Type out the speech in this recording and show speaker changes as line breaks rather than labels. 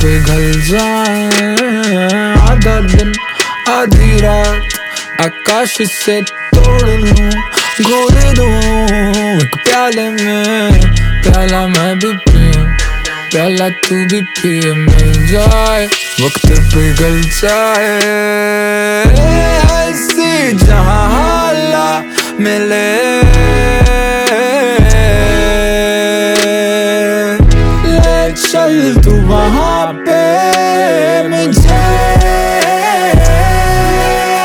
पिघल जाए। आधा दिन आधी रात आकाश से तोड़ लूं, घोल दूं एक प्याले में, प्याला मैं भी पीऊं, प्याला तू भी पिए, मिल जाए वक्त पिघल जाए। ऐसी जहां हाला मिले, ले चल तू